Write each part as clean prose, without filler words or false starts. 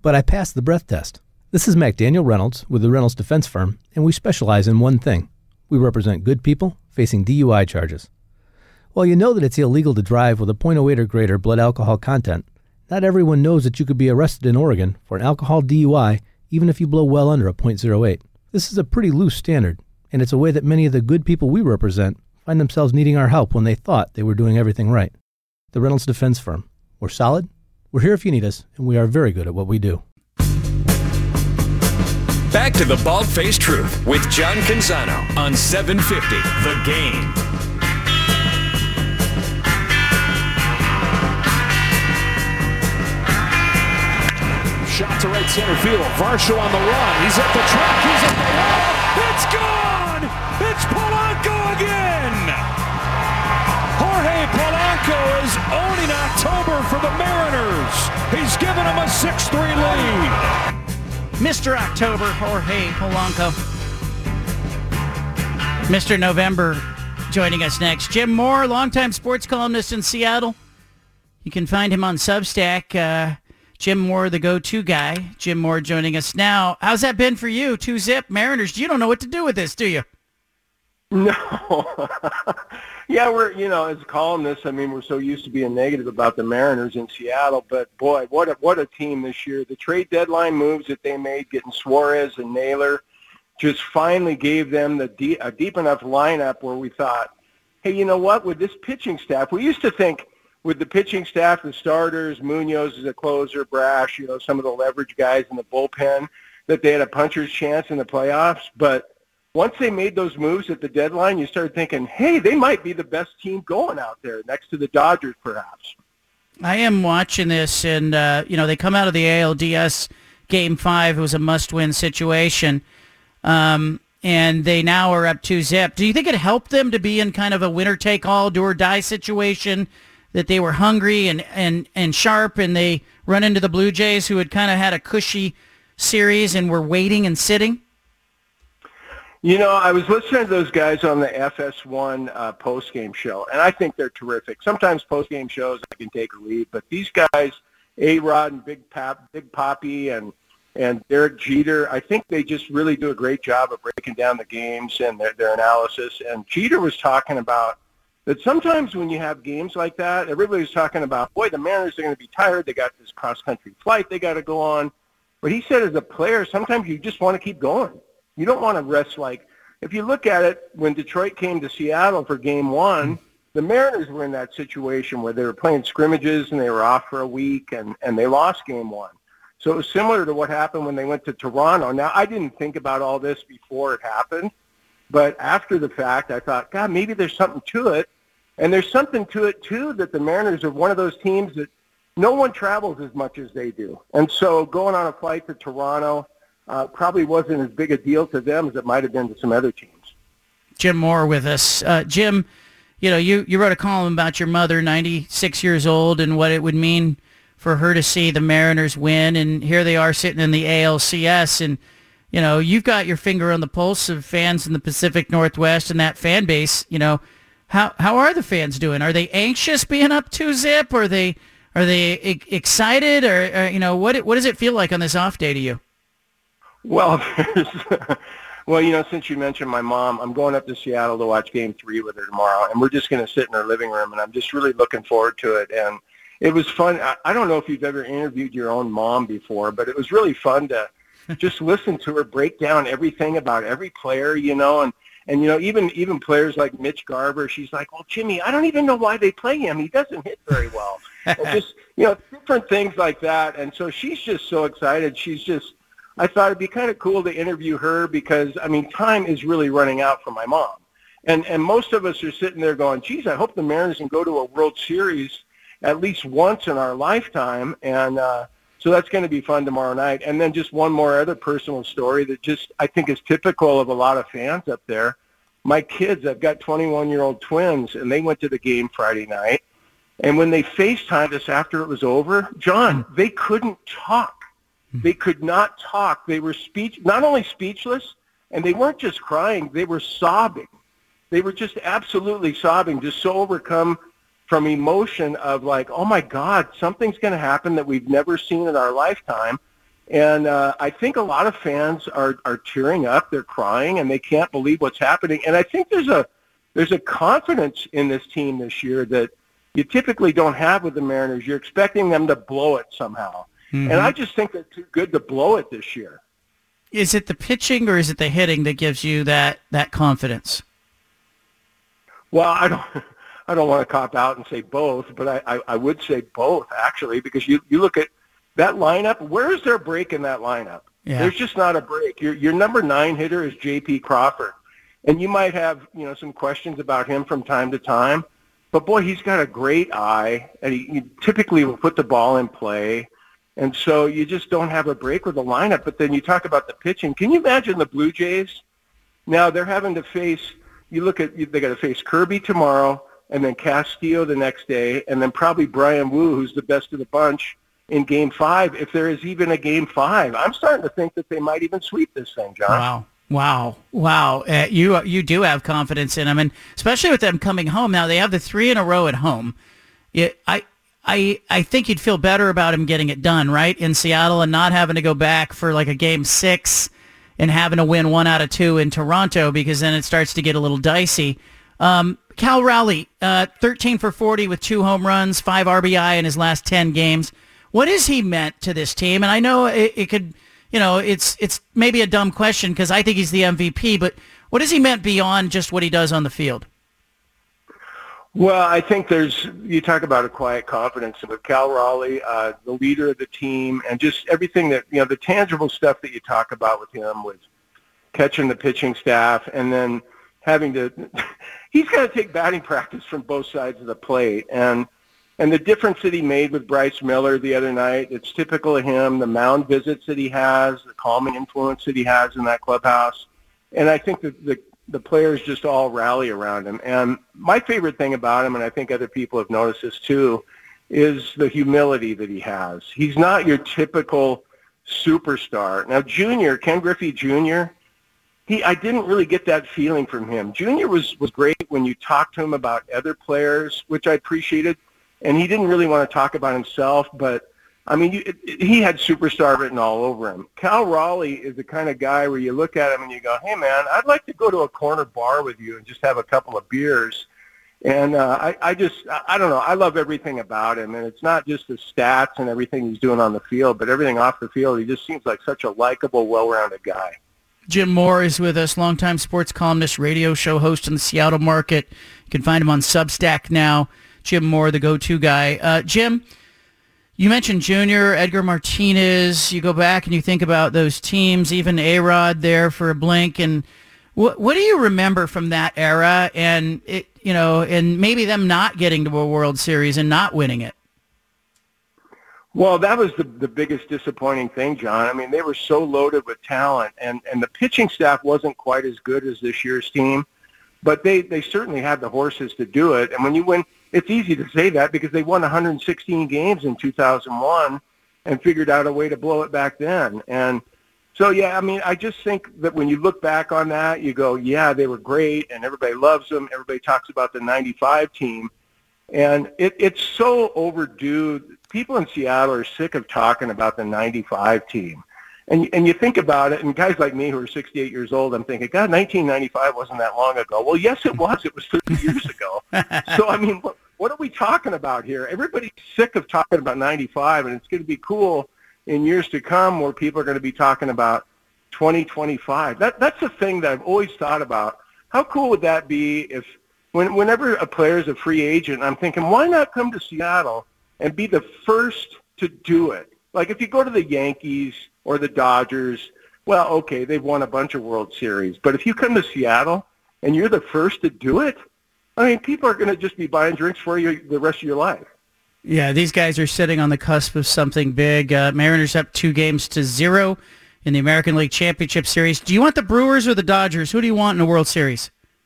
but I passed the breath test. This is McDaniel Reynolds with the Reynolds Defense Firm, and we specialize in one thing. We represent good people facing DUI charges. While you know that it's illegal to drive with a .08 or greater blood alcohol content, not everyone knows that you could be arrested in Oregon for an alcohol DUI even if you blow well under a .08. This is a pretty loose standard, and it's a way that many of the good people we represent find themselves needing our help when they thought they were doing everything right. The Reynolds Defense Firm. We're solid, we're here if you need us, and we are very good at what we do. Back to the Bald-Faced Truth with John Canzano on 750 The Game. Shot to right center field. Varsho on the run. He's at the track. He's at the wall. It's gone! It's Polanco again! Jorge Polanco is owning October for the Mariners. He's given them a 6-3 lead. Mr. October, Jorge Polanco. Mr. November joining us next. Jim Moore, longtime sports columnist in Seattle. You can find him on Substack. Jim Moore, the go-to guy. Jim Moore joining us now. How's that been for you? 2-zip Mariners. You don't know what to do with this, do you? No. Yeah, we're, as columnists, we're so used to being negative about the Mariners in Seattle, but boy, what a team this year. The trade deadline moves that they made, getting Suarez and Naylor, just finally gave them a deep enough lineup where we thought, hey, you know what, with this pitching staff, we used to think with the pitching staff, the starters, Munoz as a closer, Brash, some of the leverage guys in the bullpen, that they had a puncher's chance in the playoffs, but once they made those moves at the deadline, you started thinking, hey, they might be the best team going out there, next to the Dodgers perhaps. I am watching this, and, they come out of the ALDS Game 5. It was a must-win situation, and they now are up 2-zip. Do you think it helped them to be in kind of a winner-take-all, do-or-die situation, that they were hungry and sharp, and they run into the Blue Jays, who had kind of had a cushy series and were waiting and sitting? I was listening to those guys on the FS1 post-game show, and I think they're terrific. Sometimes post-game shows I can take or leave, but these guys, A-Rod and Big Papi and Derek Jeter, I think they just really do a great job of breaking down the games and their analysis. And Jeter was talking about that sometimes when you have games like that, everybody's talking about, boy, the Mariners are going to be tired. They got this cross-country flight they got to go on. But he said as a player, sometimes you just want to keep going. You don't want to rest. Like, if you look at it, when Detroit came to Seattle for Game 1, the Mariners were in that situation where they were playing scrimmages and they were off for a week and they lost Game 1. So it was similar to what happened when they went to Toronto. Now, I didn't think about all this before it happened, but after the fact, I thought, God, maybe there's something to it. And there's something to it, too, that the Mariners are one of those teams that no one travels as much as they do. And so going on a flight to Toronto probably wasn't as big a deal to them as it might have been to some other teams. Jim Moore with us. Jim, you wrote a column about your mother, 96 years old, and what it would mean for her to see the Mariners win. And here they are sitting in the ALCS. And, you've got your finger on the pulse of fans in the Pacific Northwest and that fan base. How are the fans doing? Are they anxious being up 2-zip? Are they excited? Or what does it feel like on this off day to you? Well, since you mentioned my mom, I'm going up to Seattle to watch Game 3 with her tomorrow, and we're just going to sit in her living room, and I'm just really looking forward to it. And it was fun. I don't know if you've ever interviewed your own mom before, but it was really fun to just listen to her break down everything about every player, and even players like Mitch Garver, she's like, well, Jimmy, I don't even know why they play him. He doesn't hit very well. And just, different things like that. And so she's just so excited. I thought it'd be kind of cool to interview her because, time is really running out for my mom. And most of us are sitting there going, geez, I hope the Mariners can go to a World Series at least once in our lifetime. And so that's going to be fun tomorrow night. And then just one more other personal story that just I think is typical of a lot of fans up there. My kids, I've got 21-year-old twins, and they went to the game Friday night. And when they FaceTimed us after it was over, John, they couldn't talk. They could not talk. They were not only speechless, and they weren't just crying, they were sobbing. They were just absolutely sobbing, just so overcome from emotion of like, oh my God, something's going to happen that we've never seen in our lifetime. And I think a lot of fans are tearing up. They're crying, and they can't believe what's happening. And I think there's a confidence in this team this year that you typically don't have with the Mariners. You're expecting them to blow it somehow. Mm-hmm. And I just think they're too good to blow it this year. Is it the pitching or is it the hitting that gives you that confidence? Well, I don't want to cop out and say both, but I would say both, actually, because you look at that lineup. Where is there a break in that lineup? Yeah. There's just not a break. Your number 9 hitter is J.P. Crawford, and you might have some questions about him from time to time, but boy, he's got a great eye, and he typically will put the ball in play, and so you just don't have a break with the lineup. But then you talk about the pitching. Can you imagine the Blue Jays? Now they're having to face. They got to face Kirby tomorrow, and then Castillo the next day, and then probably Brian Wu, who's the best of the bunch, in Game 5, if there is even a Game 5. I'm starting to think that they might even sweep this thing, Josh. Wow. You do have confidence in them, and especially with them coming home. Now, they have the 3 in a row at home. I think you'd feel better about him getting it done, right, in Seattle and not having to go back for like a Game 6 and having to win 1 out of 2 in Toronto, because then it starts to get a little dicey. Cal Raleigh, 13 for 40 with 2 home runs, 5 RBI in his last 10 games. What has he meant to this team? And I know it could, it's maybe a dumb question because I think he's the MVP, but what has he meant beyond just what he does on the field? Well, I think you talk about a quiet confidence with Cal Raleigh, the leader of the team, and just everything that, the tangible stuff that you talk about with him, with catching the pitching staff, and then having to, he's got to take batting practice from both sides of the plate. And the difference that he made with Bryce Miller the other night, it's typical of him, the mound visits that he has, the calming influence that he has in that clubhouse. And I think that the players just all rally around him. And my favorite thing about him, and I think other people have noticed this too, is the humility that he has. He's not your typical superstar. Now, Ken Griffey Jr., I didn't really get that feeling from him. Junior was great when you talked to him about other players, which I appreciated. And he didn't really want to talk about himself, but, I mean, he had superstar written all over him. Cal Raleigh is the kind of guy where you look at him and you go, hey, man, I'd like to go to a corner bar with you and just have a couple of beers. And I don't know. I love everything about him. And it's not just the stats and everything he's doing on the field, but everything off the field. He just seems like such a likable, well-rounded guy. Jim Moore is with us, longtime sports columnist, radio show host in the Seattle market. You can find him on Substack now. Jim Moore, the go-to guy. Jim, you mentioned Junior, Edgar Martinez. You go back and you think about those teams, even A-Rod there for a blink. And what do you remember from that era? And and maybe them not getting to a World Series and not winning it. Well, that was the biggest disappointing thing, John. I mean, they were so loaded with talent, and the pitching staff wasn't quite as good as this year's team, but they certainly had the horses to do it. And when you win, it's easy to say that because they won 116 games in 2001 and figured out a way to blow it back then. And so, yeah, I mean, I just think that when you look back on that, you go, yeah, they were great, and everybody loves them. Everybody talks about the 95 team. And it's so overdue. People in Seattle are sick of talking about the 95 team. And you think about it, and guys like me who are 68 years old, I'm thinking, God, 1995 wasn't that long ago. Well, yes, it was. It was 30 years ago. So, I mean, what are we talking about here? Everybody's sick of talking about 95, and it's going to be cool in years to come where people are going to be talking about 2025. That's the thing that I've always thought about. How cool would that be if whenever a player is a free agent, I'm thinking, why not come to Seattle and be the first to do it? Like if you go to the Yankees or the Dodgers, well, okay, they've won a bunch of World Series. But if you come to Seattle and you're the first to do it, I mean, people are going to just be buying drinks for you the rest of your life. Yeah, these guys are sitting on the cusp of something big. Mariners up 2-0 in the American League Championship Series. Do you want the Brewers or the Dodgers? Who do you want in the World Series?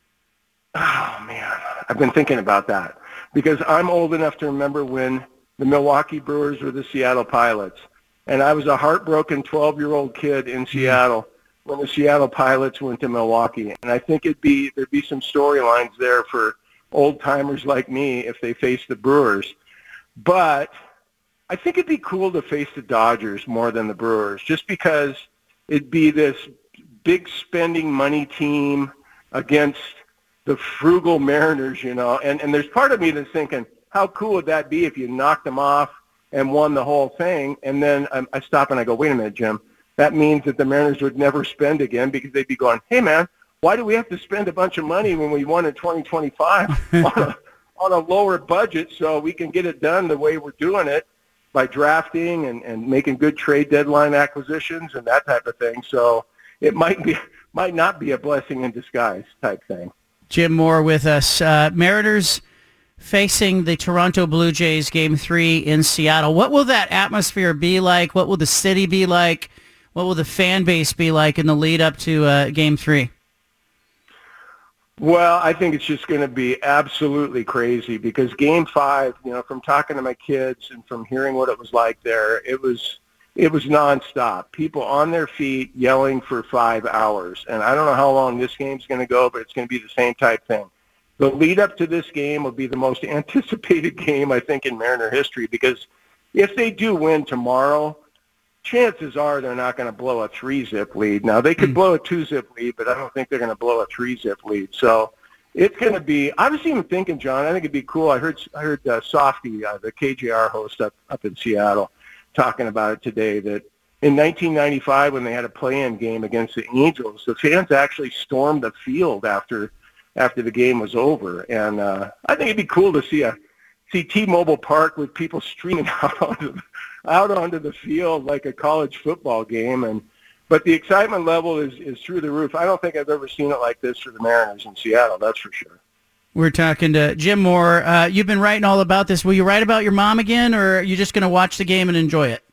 Oh, man, I've been thinking about that because I'm old enough to remember when the Milwaukee Brewers were the Seattle Pilots. And I was a heartbroken 12-year-old kid in Seattle when the Seattle Pilots went to Milwaukee. And I think there'd be some storylines there for old-timers like me if they faced the Brewers. But I think it'd be cool to face the Dodgers more than the Brewers, just because it'd be this big spending money team against the frugal Mariners, and there's part of me that's thinking, how cool would that be if you knocked them off and won the whole thing? And then I stop and I go, wait a minute, Jim. That means that the Mariners would never spend again, because they'd be going, hey, man, why do we have to spend a bunch of money when we won in 2025 on a lower budget so we can get it done the way we're doing it by drafting and making good trade deadline acquisitions and that type of thing. So it might not be a blessing in disguise type thing. Jim Moore with us. Mariners facing the Toronto Blue Jays Game 3 in Seattle. What will that atmosphere be like? What will the city be like? What will the fan base be like in the lead up to Game 3? Well, I think it's just going to be absolutely crazy, because Game 5, from talking to my kids and from hearing what it was like there, it was nonstop. People on their feet yelling for 5 hours. And I don't know how long this game's going to go, but it's going to be the same type thing. The lead up to this game will be the most anticipated game, I think, in Mariner history, because if they do win tomorrow, chances are they're not going to blow a 3-zip lead. Now, they could blow a 2-zip lead, but I don't think they're going to blow a 3-zip lead. So it's going to be, I was even thinking, John, I think it'd be cool. I heard Softy, the KJR host up in Seattle, talking about it today, that in 1995, when they had a play-in game against the Angels, the fans actually stormed the field after the game was over. And I think it'd be cool to see T-Mobile Park with people streaming out onto the field like a college football game. But the excitement level is through the roof. I don't think I've ever seen it like this for the Mariners in Seattle, that's for sure. We're talking to Jim Moore. You've been writing all about this. Will you write about your mom again, or are you just going to watch the game and enjoy it?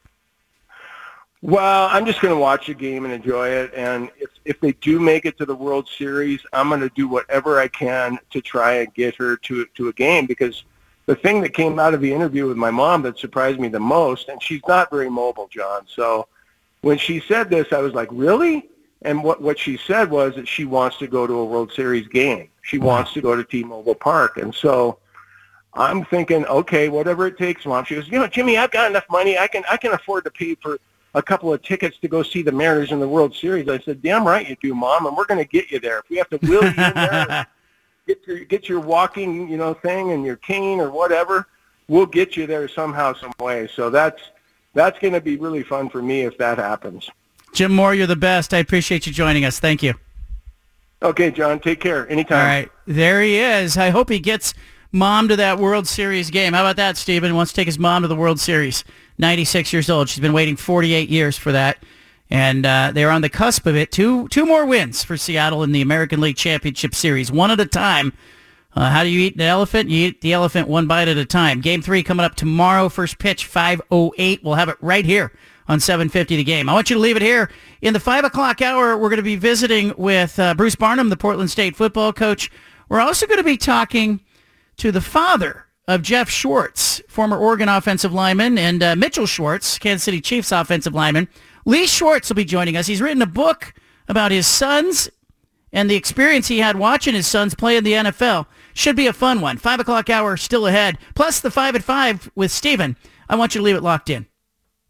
Well, I'm just going to watch the game and enjoy it. And if they do make it to the World Series, I'm going to do whatever I can to try and get her to a game, because the thing that came out of the interview with my mom that surprised me the most, and she's not very mobile, John. So when she said this, I was like, really? And what she said was that she wants to go to a World Series game. She wants to go to T-Mobile Park. And so I'm thinking, okay, whatever it takes, Mom. She goes, Jimmy, I've got enough money. I can afford to pay for a couple of tickets to go see the Mariners in the World Series. I said, damn right you do, Mom, and we're going to get you there. If we have to wheel you in there, get your walking, thing and your cane or whatever, we'll get you there somehow, some way. So that's going to be really fun for me if that happens. Jim Moore, you're the best. I appreciate you joining us. Thank you. Okay, John, take care. Anytime. All right, there he is. I hope he gets Mom to that World Series game. How about that, Stephen? He wants to take his mom to the World Series. 96 years old. She's been waiting 48 years for that. And they're on the cusp of it. Two more wins for Seattle in the American League Championship Series, one at a time. How do you eat an elephant? You eat the elephant one bite at a time. Game 3 coming up tomorrow. First pitch, 5:08. We'll have it right here on 750 The Game. I want you to leave it here. In the 5 o'clock hour, we're going to be visiting with Bruce Barnum, the Portland State football coach. We're also going to be talking to the father of Jeff Schwartz, former Oregon offensive lineman, and Mitchell Schwartz, Kansas City Chiefs offensive lineman. Lee Schwartz will be joining us. He's written a book about his sons and the experience he had watching his sons play in the NFL. Should be a fun one. 5 o'clock hour still ahead. Plus the 5 at 5 with Steven. I want you to leave it locked in.